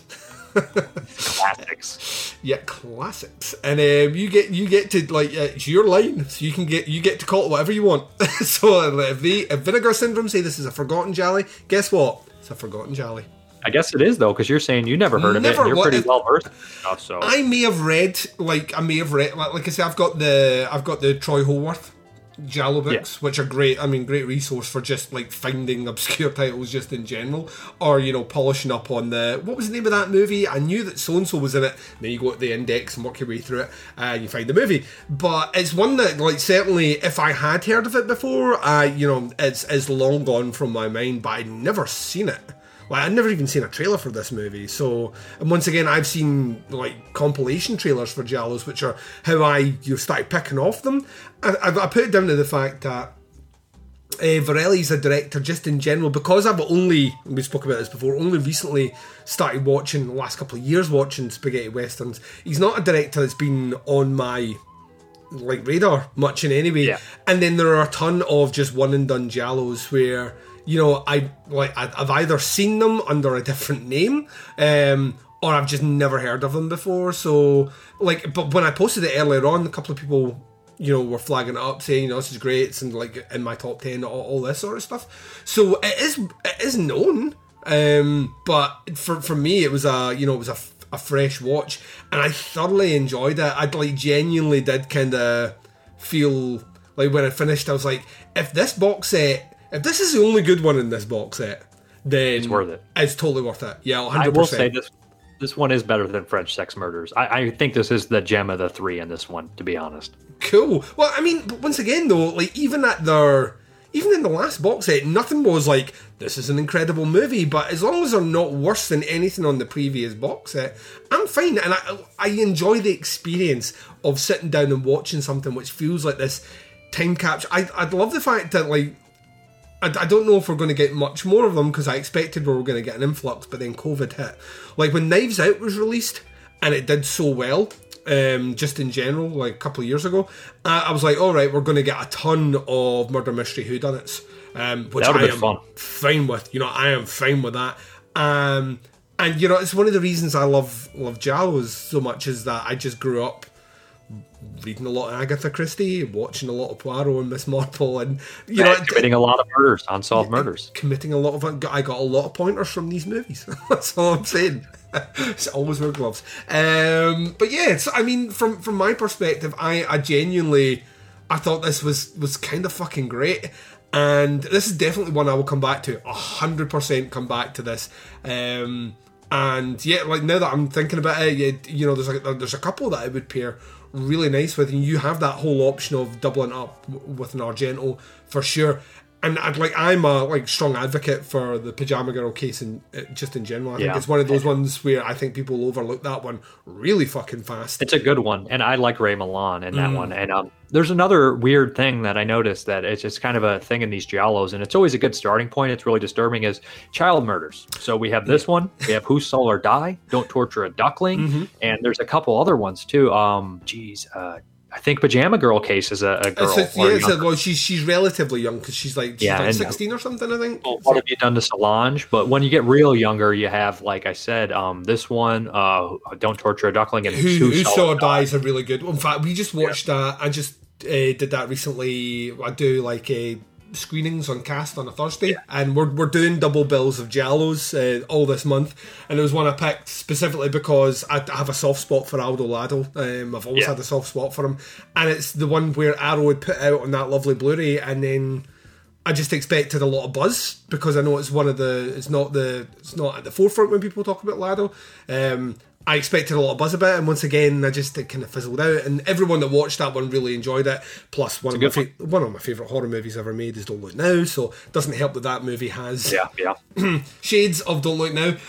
Classics. Yeah, classics. And you get to, like, it's your line, so you get to call it whatever you want. So if Vinegar Syndrome say this is a forgotten Jolly, guess what? It's a forgotten Jolly. I guess it is, though, because you're saying you never heard of it, and you're pretty well versed in stuff. So I may have read, like I say, I've got the Troy Howarth Giallo books, which are great. I mean, great resource for just like finding obscure titles just in general, or polishing up on what was the name of that movie? I knew that so and so was in it. Then you go to the index and work your way through it, and you find the movie. But it's one that, like, certainly if I had heard of it before, it's long gone from my mind. But I'd never seen it. Like, I'd never even seen a trailer for this movie. So, and once again, I've seen, like, compilation trailers for Giallos, which are how I started picking off them. I put it down to the fact that Varelli's a director just in general, because we spoke about this before, only recently started watching, the last couple of years watching spaghetti westerns. He's not a director that's been on my, like, radar much in any way. Yeah. And then there are a ton of just one and done Giallos where, I've either seen them under a different name, or I've just never heard of them before. So, like, but when I posted it earlier on, a couple of people, were flagging it up, saying, this is great, it's in my top 10, all this sort of stuff. So it is known, but for me, it was a fresh watch, and I thoroughly enjoyed it. I genuinely did kind of feel like when I finished, I was like, if this is the only good one in this box set, then it's worth it. It's totally worth it. Yeah, 100%. I will say this one is better than French Sex Murders. I think this is the gem of the three in this one, to be honest. Cool. Well, I mean, but once again though, like, even in the last box set, nothing was like, this is an incredible movie, but as long as they're not worse than anything on the previous box set, I'm fine. And I enjoy the experience of sitting down and watching something which feels like this time capsule. I'd love the fact that, like, I don't know if we're going to get much more of them, because I expected we were going to get an influx, but then COVID hit. Like, when Knives Out was released, and it did so well, just in general, like a couple of years ago, I was like, all right, we're going to get a ton of murder mystery whodunits, which I am fine with. I am fine with that. And it's one of the reasons I love Giallos so much is that I just grew up reading a lot of Agatha Christie, watching a lot of Poirot and Miss Marple, and committing a lot of murders, unsolved murders. Committing a lot of. I got a lot of pointers from these movies. That's all I'm saying. Always wear gloves. But yeah, from my perspective, I genuinely, I thought this was kind of fucking great. And this is definitely one I will come back to. 100% come back to this. And yeah, like now that I'm thinking about it, there's a couple that I would pair really nice with, and you have that whole option of doubling up with an Argento for sure. And I'm a strong advocate for the Pajama Girl case, and just in general, I think it's one of those ones where I think people overlook that one really fucking fast. It's a good one, and I like Ray Milland in that one. And there's another weird thing that I noticed that it's just kind of a thing in these giallos, and it's always a good starting point. It's really disturbing is child murders. So we have this one, we have Who Saw Her Die, Don't Torture a Duckling, and there's a couple other ones too. I think Pajama Girl case is a girl. She's relatively young because she's like 16 or something, I think. What have you done to Solange? But when you get real younger, you have, like I said, this one, Don't Torture a Duckling, and Who Saw Her Die is a really good one. In fact, we just watched that. I just did that recently. I do screenings on Cast on a Thursday, and we're doing double bills of Giallos all this month, and there was one I picked specifically because I have a soft spot for Aldo Lado. I've always had a soft spot for him, and it's the one where Arrow had put out on that lovely Blu-ray, and then I just expected a lot of buzz because I know it's not at the forefront when people talk about Lado. I expected a lot of buzz about it, and once again, it kind of fizzled out. And everyone that watched that one really enjoyed it. Plus, one of my favourite horror movies ever made is Don't Look Now, so it doesn't help that movie has shades of Don't Look Now.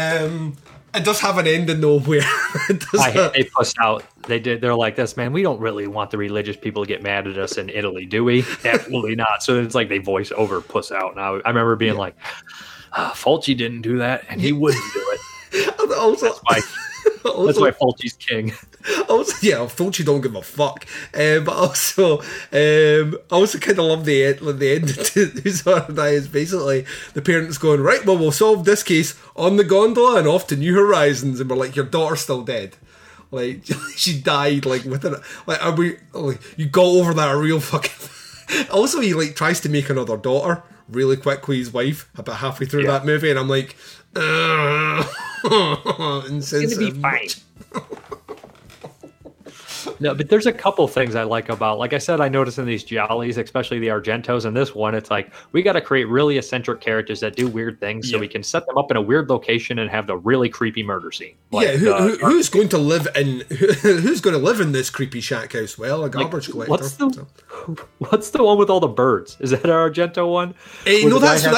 It does have an ending though, where they pussed out. They're like this, man. We don't really want the religious people to get mad at us in Italy, do we? Absolutely not. So it's like they voice over puss out. Now I remember being like, Fulci didn't do that, and he wouldn't do it. Also, that's why Fulci's king. Fulci don't give a fuck. But also, I also kind of love the end of Who Saw Her Die is basically the parents going, right, well, we'll solve this case on the gondola and off to New Horizons, and we're like, your daughter's still dead. Like, she died, within it. Are we, you go over that real fucking... Also, he, tries to make another daughter really quick with his wife about halfway through that movie, and I'm like... It's gonna be fine. No, but there's a couple things I like about, like I said, I noticed in these giallis, especially the Argentos, and this one, it's like we got to create really eccentric characters that do weird things, so we can set them up in a weird location and have the really creepy murder scene. Who's going to live in this creepy shack house? Well, a garbage collector. What's the one with all the birds? Is that our Argento one? No,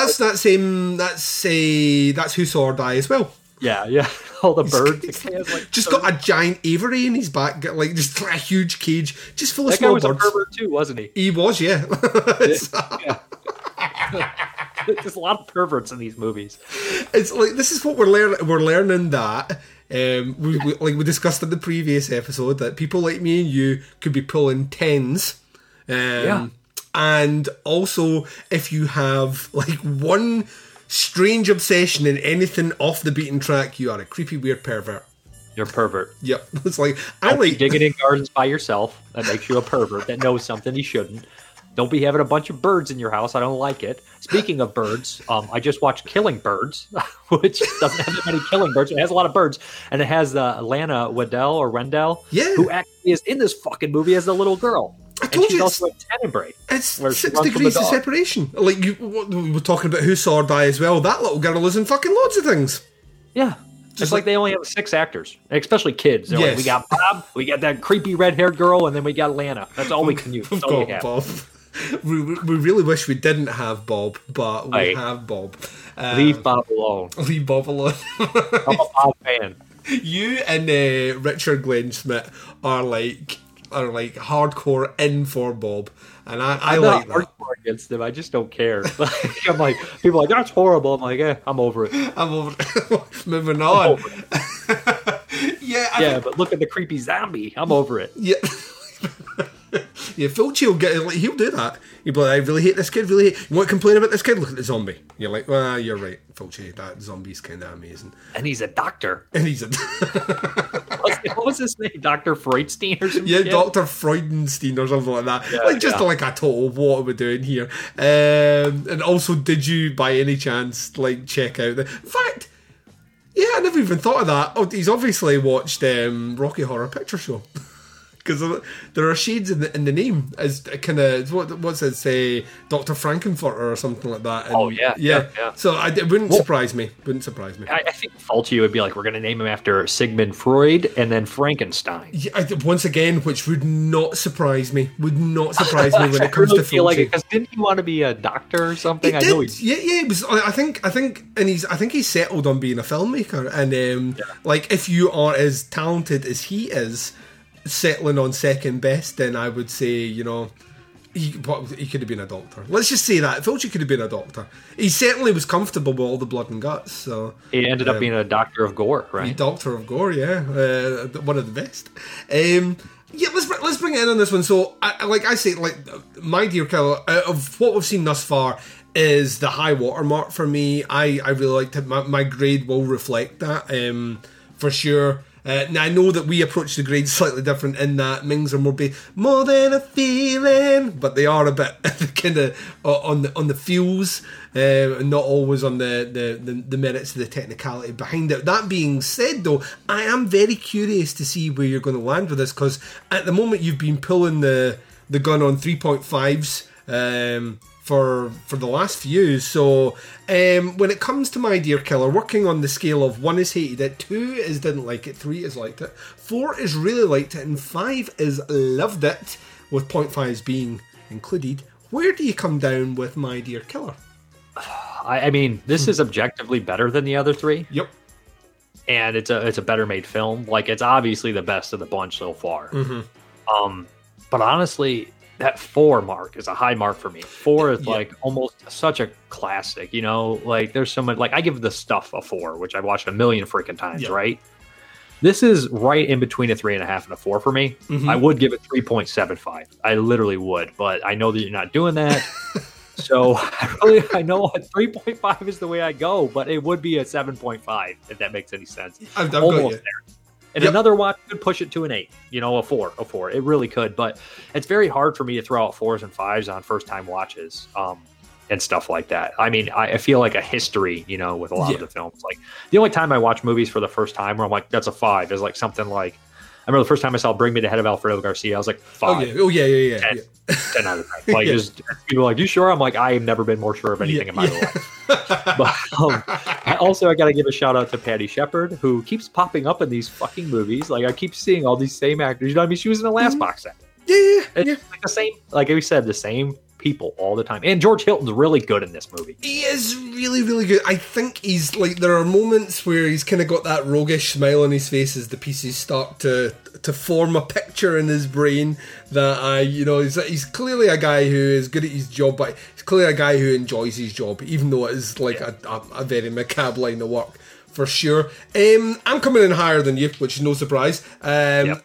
that's Who Saw Her Die as well. Yeah, all the birds. Just got a giant aviary in his back, just a huge cage, just full of small birds. That guy was a pervert too, wasn't he? He was, yeah. There's a lot of perverts in these movies. It's like this is what we're learning. We're learning that we discussed in the previous episode that people like me and you could be pulling tens. And also, if you have one strange obsession in anything off the beaten track, you are a creepy, weird pervert. You're a pervert. Yep. It's like, Don't be digging in gardens by yourself. That makes you a pervert that knows something he shouldn't. Don't be having a bunch of birds in your house. I don't like it. Speaking of birds, I just watched Killing Birds, which doesn't have that many killing birds. It has a lot of birds. And it has Lana Wendell, who actually is in this fucking movie as a little girl. I told you, also in Tenebrae. It's 6 degrees of separation. We were talking about Who Saw Her Die as well. That little girl is in fucking loads of things. Yeah. Just like they only have 6 actors, especially kids. Like, we got Bob, we got that creepy red-haired girl, and then we got Lana. That's all we can use. That's all we have. Bob. We really wish we didn't have Bob, but we have Bob. Leave Bob alone. Leave Bob alone. I'm a Bob fan. You and Richard Glenn Schmidt are hardcore in for Bob, and I like that. Hardcore against him. I just don't care. I'm like, people are like, that's horrible. I'm like, I'm over it. I'm over it. Moving on. Yeah, Yeah, but look at the creepy zombie. I'm over it. Yeah. Yeah, Fulci will get, like, he'll do that. He'll be like, I really hate this kid, really hate. You want to complain about this kid? Look at the zombie. You're like, well, you're right, Fulci, that zombie's kind of amazing. And he's a doctor. And he's a... What was his name? Dr. Freudstein or something? Yeah, Dr. Freudenstein or something like that. Yeah, like, just like a total, what are we doing here? And also, did you, by any chance, like, check out the... In fact, yeah, I never even thought of that. Oh, he's obviously watched Rocky Horror Picture Show. Because there are shades in the name, as kind of what's it say, Dr. Frankenfurter or something like that. And yeah. So it wouldn't surprise me. I think Fulci would be like, we're going to name him after Sigmund Freud and then Frankenstein. Yeah, once again, which would not surprise me. Would not surprise me when it comes to Fulci. Like, because didn't he want to be a doctor or something? He did. Yeah. It was. I think, and he's settled on being a filmmaker. And like, if you are as talented as he is, settling on second best, then I would say, you know, he could have been a doctor. Let's just say that Fulci could have been a doctor. He certainly was comfortable with all the blood and guts. So he ended up being a doctor of gore, right? Doctor of gore, yeah, one of the best. Yeah, let's bring it in on this one. So, like I say, like My Dear Killer, out of what we've seen thus far, is the high watermark for me. I really liked it. My grade will reflect that, for sure. Now I know that we approach the grades slightly different in that Mings are more than a feeling, but they are a bit kind of on the feels, and not always on the merits of the technicality behind it. That being said, though, I am very curious to see where you're going to land with this, because at the moment you've been pulling the gun on 3.5s. For the last few. So when it comes to My Dear Killer, working on the scale of 1 is hated it, 2 is didn't like it, 3 is liked it, 4 is really liked it, and 5 is loved it, with 0.5s being included. Where do you come down with My Dear Killer? I mean, this is objectively better than the other 3. Yep. And it's a better made film. Like, it's obviously the best of the bunch so far. Mm-hmm. But honestly, that 4 mark is a high mark for me. 4 is like almost such a classic, you know, like there's so much, like I give The Stuff a 4, which I've watched a million freaking times, right? This is right in between a 3.5 and a 4 for me. Mm-hmm. I would give it 3.75. I literally would, but I know that you're not doing that. So I know a 3.5 is the way I go, but it would be a 7.5 if that makes any sense. I've almost got you. there. And another watch could push it to an 8, you know, a 4. It really could. But it's very hard for me to throw out 4s and 5s on first-time watches and stuff like that. I mean, I feel like a history, you know, with a lot of the films. Like, the only time I watch movies for the first time where I'm like, that's a 5, is like something like, I remember the first time I saw Bring Me the Head of Alfredo Garcia, I was like, 5. Oh, yeah. 10 out of 10. Like, just people are like, you sure? I'm like, I have never been more sure of anything in my life. But I got to give a shout out to Patty Shepard, who keeps popping up in these fucking movies. Like, I keep seeing all these same actors. You know what I mean? She was in the last box set. Yeah. Like the same, like we said, the same people all the time. And George Hilton's really good in this movie. He is really, really good. I think he's like, there are moments where he's kind of got that roguish smile on his face as the pieces start to form a picture in his brain that he's clearly a guy who is good at his job, but he's clearly a guy who enjoys his job, even though it is like a very macabre line of work. For sure. I'm coming in higher than you, which is no surprise. I'm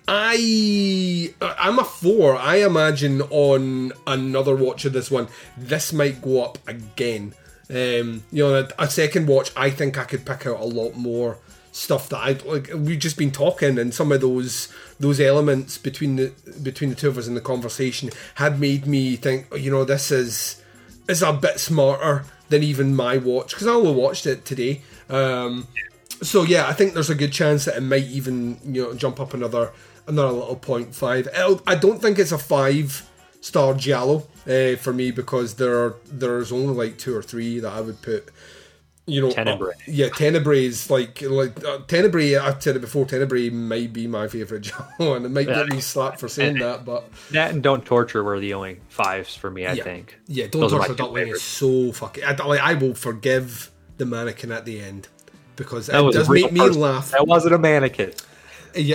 a 4. I imagine on another watch of this one, this might go up again. A second watch, I think I could pick out a lot more stuff that I like. We've just been talking, and some of those elements between the two of us in the conversation had made me think, you know, this is a bit smarter than even my watch, because I only watched it today. So yeah, I think there's a good chance that it might even, you know, jump up another little 0.5. I don't think it's a 5-star giallo for me, because there's only like 2 or 3 that I would put. You know, Tenebrae. Tenebrae is like Tenebrae. I've said it before. Tenebrae might be my favorite giallo, and it might get me slapped for saying that. But that and Don't Torture were the only 5s for me. I think. Yeah, Don't Torture Duckling is so fucking. I will forgive the mannequin at the end, because it does make me laugh. That wasn't a mannequin. Yeah.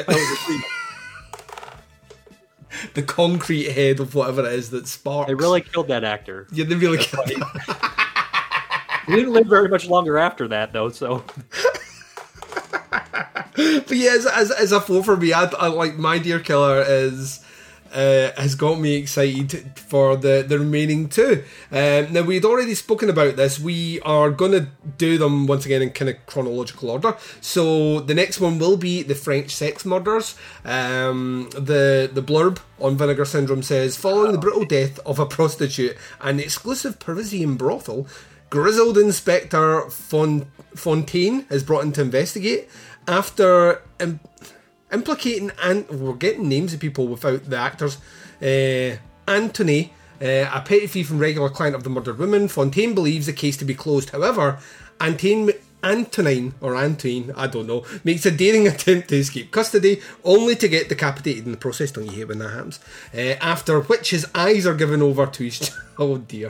The concrete head of whatever it is that sparks. They really killed that actor. Yeah, they really killed him. He didn't live very much longer after that, though, so... But yeah, as a 4 for me, I like My Dear Killer has got me excited for the remaining 2. Now, we'd already spoken about this. We are going to do them once again in kind of chronological order. So the next one will be the French sex murders. The blurb on Vinegar Syndrome says, following the brutal death of a prostitute and exclusive Parisian brothel, grizzled Inspector Fontaine is brought in to investigate after implicating, and we're getting names of people without the actors, Anthony, a petty thief and regular client of the murdered woman. Fontaine believes the case to be closed. However, Antoine, I don't know, makes a daring attempt to escape custody, only to get decapitated in the process. Don't you hate when that happens? After which his eyes are given over to his... Oh dear.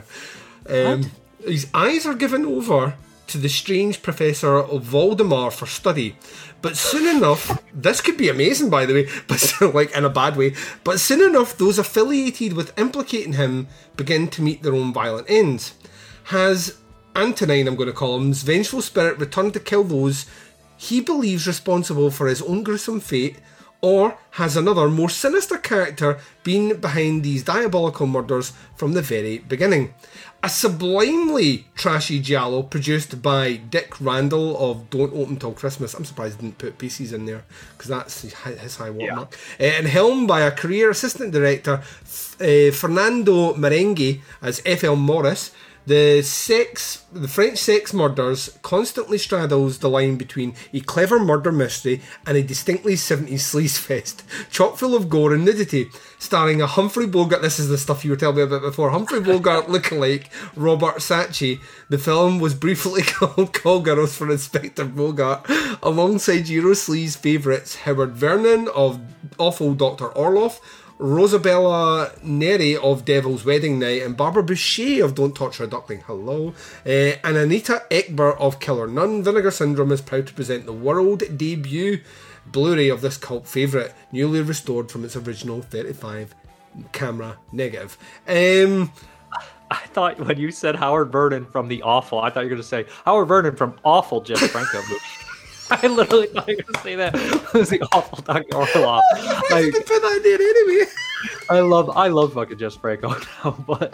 His eyes are given over to the strange Professor Voldemort for study. But soon enough, this could be amazing, by the way, but like in a bad way. But soon enough, those affiliated with implicating him begin to meet their own violent ends. Has Antonine, I'm going to call him, his vengeful spirit returned to kill those he believes responsible for his own gruesome fate, or has another, more sinister character been behind these diabolical murders from the very beginning? A sublimely trashy giallo produced by Dick Randall of Don't Open Till Christmas. I'm surprised he didn't put Pieces in there, because that's his high watermark. And helmed by a career assistant director, Fernando Merengue as F.L. Morris. The French sex murders constantly straddles the line between a clever murder mystery and a distinctly 70s sleaze fest, chock full of gore and nudity, starring a Humphrey Bogart, this is the stuff you were telling me about before, Humphrey Bogart lookalike Robert Saatchi. The film was briefly called Call Girls for Inspector Bogart, alongside Eurosleaze favourites Howard Vernon of Awful Dr. Orloff, Rosabella Neri of Devil's Wedding Night, and Barbara Boucher of Don't Torture a Duckling, hello, and Anita Ekberg of Killer Nun. Vinegar Syndrome is proud to present the world debut Blu-ray of this cult favourite, newly restored from its original 35 camera negative. I thought when you said Howard Vernon from The Awful, I thought you were going to say Howard Vernon from Awful Jeff Franco movie. I literally thought you were going to say that. It was The Awful Dr. Orloff. Like, put that in anyway. I love fucking Jeff Franco now, but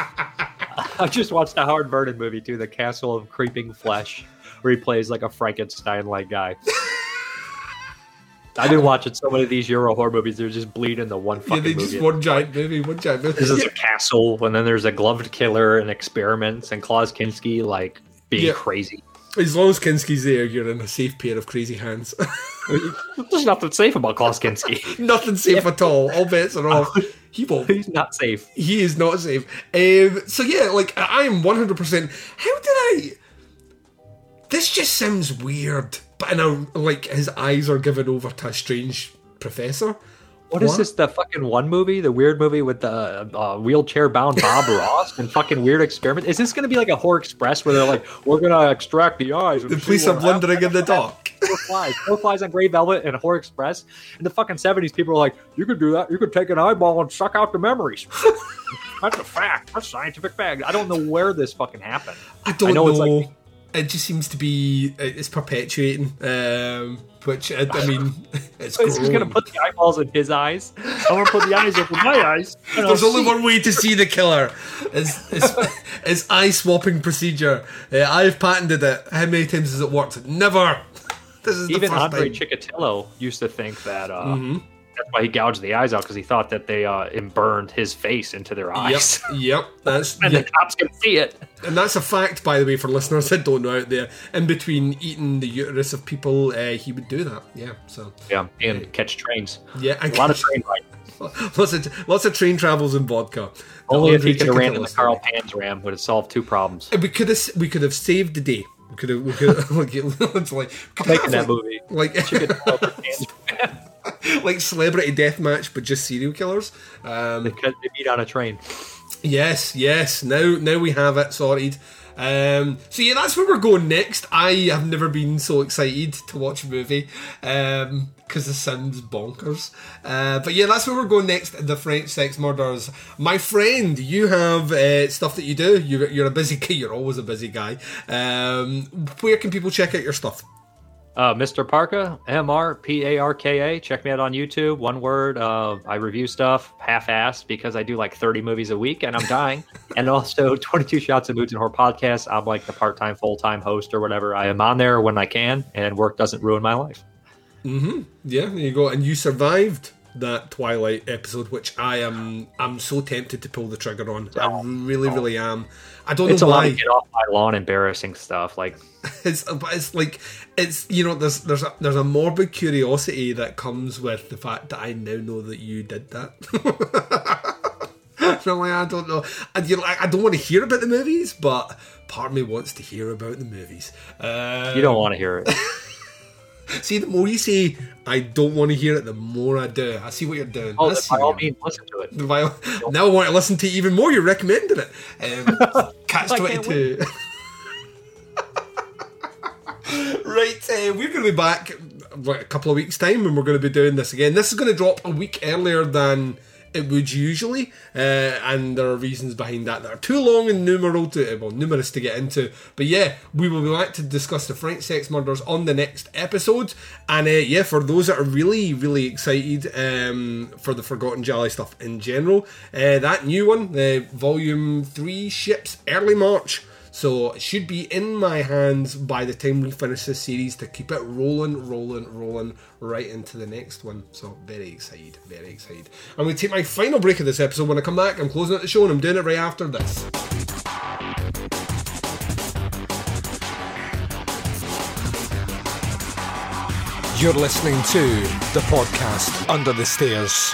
I just watched the Howard Vernon movie too, The Castle of Creeping Flesh, where he plays like a Frankenstein-like guy. I've been watching so many of these Euro horror movies, they're just bleeding into one fucking movie. Just one giant movie. This is a castle, and then there's a gloved killer and experiments, and Klaus Kinski like being crazy. As long as Kinski's there, you're in a safe pair of crazy hands. There's nothing safe about Klaus Kinski. Nothing safe at all. All bets are off. He's not safe. He is not safe. So yeah, like, I'm 100%. How did I... This just sounds weird. But like, his eyes are given over to a strange professor. What is this, the fucking one movie? The weird movie with the wheelchair-bound Bob Ross and fucking weird experiment? Is this going to be like a Horror Express where they're like, we're going to extract the eyes? The police are blundering in the dark. Four flies on Grey Velvet and Horror Express. In the fucking 70s, people were like, you could do that. You could take an eyeball and suck out the memories. That's a fact. That's a scientific fact. I don't know where this fucking happened. I don't know. It's like, it just seems to be, it's perpetuating, which, I mean, it's growing. He's going to put the eyeballs in his eyes. I'm going to put the eyes over my eyes. There's only one way to see the killer. It's eye-swapping procedure. I've patented it. How many times has it worked? Never. This is even the first Andre time. Chikatilo used to think that that's why he gouged the eyes out, because he thought that they burned his face into their eyes. Yep. And the cops can see it. And that's a fact, by the way, for listeners that don't know out there. In between eating the uterus of people, he would do that. Yeah. So. Yeah, and catch trains. Yeah, a lot of train rides. Lots of train travels and vodka. Only if he could have ran in the Carl Pan's Ram would have solved 2 problems. We could have saved the day. We could have making that movie. Like like Celebrity Deathmatch, but just serial killers. They meet on a train. Yes. Now we have it sorted. So yeah, that's where we're going next. I have never been so excited to watch a movie because it sounds bonkers. But yeah, that's where we're going next. The French sex murders. My friend, you have stuff that you do. You're a busy guy. You're always a busy guy. Where can people check out your stuff? Mr. Parka, MRPARKA. Check me out on YouTube. One word. I review stuff half-assed because I do like 30 movies a week and I'm dying. And also 22 Shots of Moods and Horror podcast. I'm like the part-time, full-time host or whatever. I am on there when I can, and work doesn't ruin my life. Mm-hmm. Yeah, there you go. And you survived that Twilight episode, which I'm so tempted to pull the trigger on. I really am. I don't know why. It's a lot of get off my lawn, embarrassing stuff. Like it's you know, there's a morbid curiosity that comes with the fact that I now know that you did that. So like, I don't know, and you're like, I don't want to hear about the movies, but part of me wants to hear about the movies. You don't want to hear it. See, the more you say I don't want to hear it, the more I do. I see what you're doing. Oh, by all means, listen to it. Now I want to listen to it even more. You're recommending it. Catch-22. Right, we're going to be back a couple of weeks' time, and we're going to be doing this again. This is going to drop a week earlier than it would usually, and there are reasons behind that are too long and numerous to get into. But yeah, we will be back to discuss the French sex murders on the next episode. And yeah, for those that are really excited for the Forgotten Jali stuff in general, that new one, Volume 3 ships early March. So it should be in my hands by the time we finish this series to keep it rolling right into the next one. So very excited. I'm going to take my final break of this episode. When I come back, I'm closing out the show and I'm doing it right after this. You're listening to the podcast Under the Stairs.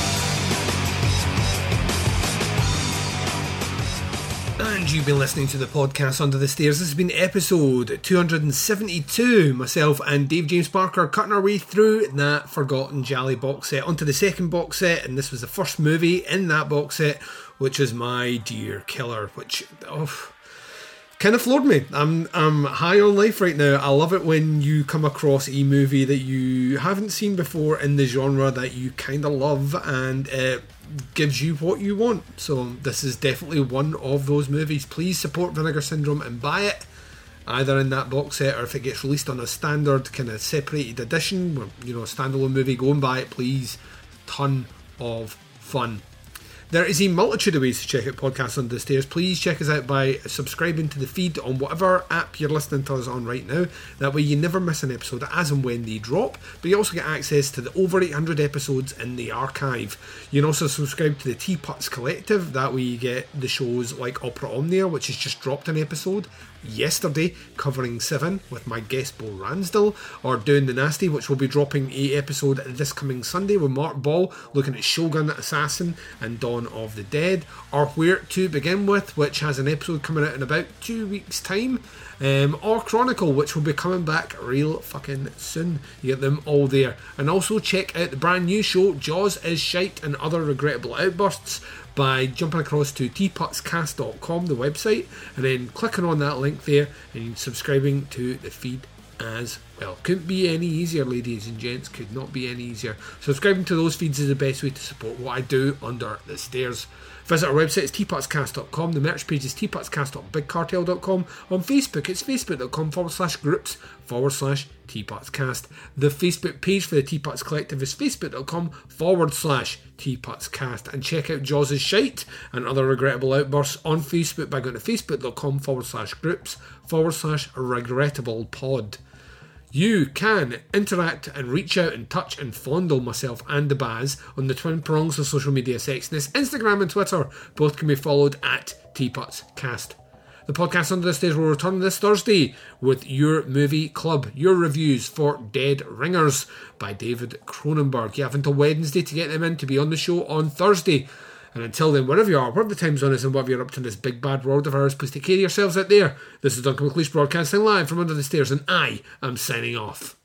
And you've been listening to the podcast Under the Stairs. This has been episode 272. Myself and Dave James Parker cutting our way through that Forgotten Jali box set onto the second box set, and this was the first movie in that box set, which is My Dear Killer, which kind of floored me. I'm high on life right now. I love it when you come across a movie that you haven't seen before in the genre that you kind of love, and it gives you what you want. So this is definitely one of those movies. Please support Vinegar Syndrome and buy it, either in that box set or if it gets released on a standard kind of separated edition, or, you know, standalone movie. Go and buy it, please. Ton of fun. There is a multitude of ways to check out Podcasts Under the Stairs. Please check us out by subscribing to the feed on whatever app you're listening to us on right now. That way you never miss an episode as and when they drop. But you also get access to the over 800 episodes in the archive. You can also subscribe to the Teapots Collective. That way you get the shows like Opera Omnia, which has just dropped an episode yesterday covering Seven with my guest Bo Ransdell, or Doing the Nasty, which will be dropping a episode this coming Sunday with Mark Ball looking at Shogun Assassin and Dawn of the Dead, or Where to Begin With, which has an episode coming out in about 2 weeks time, or Chronicle, which will be coming back real fucking soon. You get them all there. And also check out the brand new show Jaws is Shite and Other Regrettable Outbursts by jumping across to teapotscast.com, the website, and then clicking on that link there and subscribing to the feed as well. Couldn't be any easier, ladies and gents. Could not be any easier. Subscribing to those feeds is the best way to support what I do under the stairs. Visit our website, it's teapotscast.com. The merch page is teapotscast.bigcartel.com. On Facebook, it's facebook.com/groups/teapotscast. The Facebook page for the Teapots Collective is facebook.com/teapotscast. And check out Jaws is Shite and Other Regrettable Outbursts on Facebook by going to facebook.com/groups/regrettablepod. You can interact and reach out and touch and fondle myself and the Baz on the twin prongs of social media sexiness. Instagram and Twitter both can be followed at TeapotsCast. The podcast Under the Stairs will return this Thursday with Your Movie Club, your reviews for Dead Ringers by David Cronenberg. You have until Wednesday to get them in to be on the show on Thursday. And until then, wherever you are, whatever the time zone is and whatever you're up to in this big bad world of ours, please take care of yourselves out there. This is Duncan McLeish broadcasting live from Under the Stairs, and I am signing off.